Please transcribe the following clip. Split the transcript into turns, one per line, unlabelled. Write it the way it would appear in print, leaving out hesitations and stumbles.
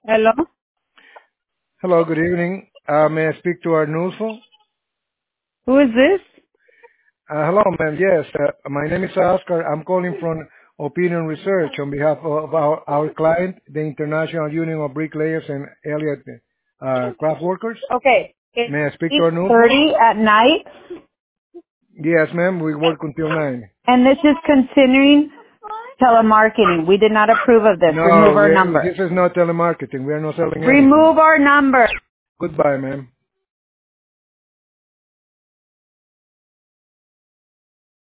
Hello?
Hello, good evening. May I speak to our newsful?
Who is this?
Hello, ma'am. Yes, my name is Oscar. I'm calling from Opinion Research on behalf of our client, the International Union of Bricklayers and Allied Craft Workers.
Okay. It's
May I speak to our newsful?
8:30 at night,
Yes, ma'am. We work until 9.
and this is continuing telemarketing. We did not approve of this.
No,
Remove our number.
this is not telemarketing. We are not selling anything.
Remove our number.
Goodbye, ma'am.